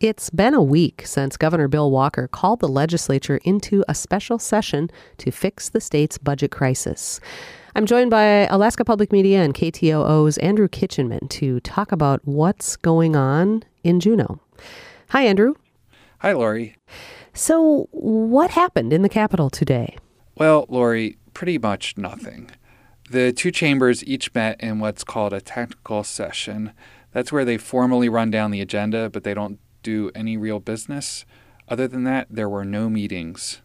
It's been a week since Governor Bill Walker called the legislature into a special session to fix the state's budget crisis. I'm joined by Alaska Public Media and KTOO's Andrew Kitchenman to talk about what's going on in Juneau. Hi, Andrew. Hi, Lori. So what happened in the Capitol today? Well, Lori, pretty much nothing. The two chambers each met in what's called a technical session. That's where they formally run down the agenda, but they don't do any real business. Other than that, there were no meetings.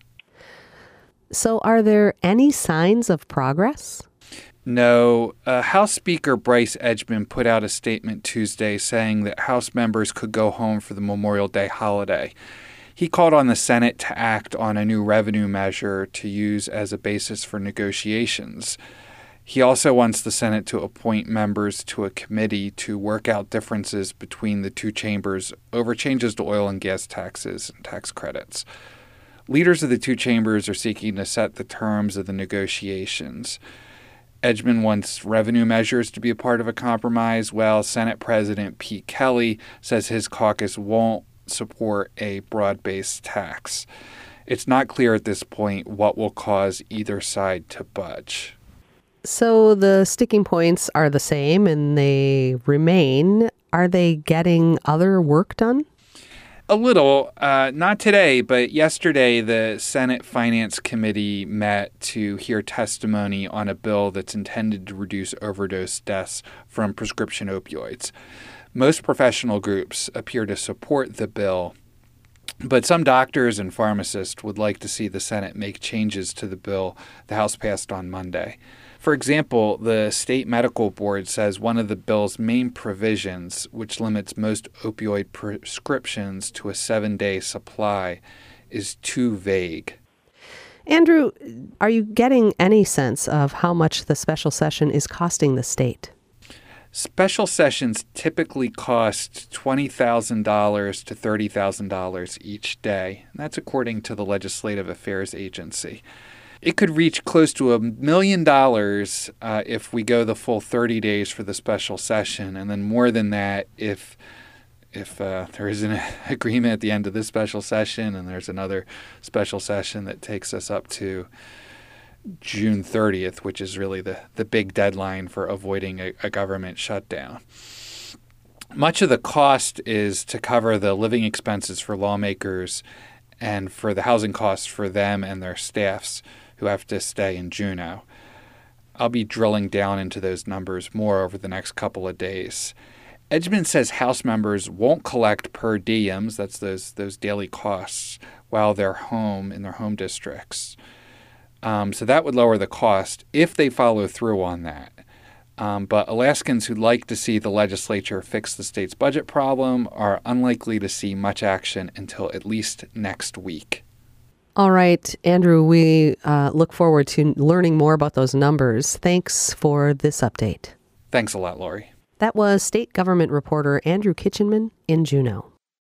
So are there any signs of progress? No. House Speaker Bryce Edgmon put out a statement Tuesday saying that House members could go home for the Memorial Day holiday. He called on the Senate to act on a new revenue measure to use as a basis for negotiations. He also wants the Senate to appoint members to a committee to work out differences between the two chambers over changes to oil and gas taxes and tax credits. Leaders of the two chambers are seeking to set the terms of the negotiations. Edgmon wants revenue measures to be a part of a compromise, while Senate President Pete Kelly says his caucus won't support a broad-based tax. It's not clear at this point what will cause either side to budge. So the sticking points are the same and they remain. Are they getting other work done? A little. Not today, but yesterday the Senate Finance Committee met to hear testimony on a bill that's intended to reduce overdose deaths from prescription opioids. Most professional groups appear to support the bill, but some doctors and pharmacists would like to see the Senate make changes to the bill the House passed on Monday. For example, the State Medical Board says one of the bill's main provisions, which limits most opioid prescriptions to a 7-day supply, is too vague. Andrew, are you getting any sense of how much the special session is costing the state? Special sessions typically cost $20,000 to $30,000 each day. And that's according to the Legislative Affairs Agency. It could reach close to $1 million if we go the full 30 days for the special session, and then more than that if there is an agreement at the end of this special session and there's another special session that takes us up to June 30th, which is really the big deadline for avoiding a government shutdown. Much of the cost is to cover the living expenses for lawmakers and for the housing costs for them and their staffs who have to stay in Juneau. I'll be drilling down into those numbers more over the next couple of days. Edgmon says House members won't collect per diems, that's those daily costs, while they're home in their home districts. So that would lower the cost if they follow through on that. But Alaskans who'd like to see the legislature fix the state's budget problem are unlikely to see much action until at least next week. All right, Andrew, we look forward to learning more about those numbers. Thanks for this update. Thanks a lot, Lori. That was state government reporter Andrew Kitchenman in Juneau.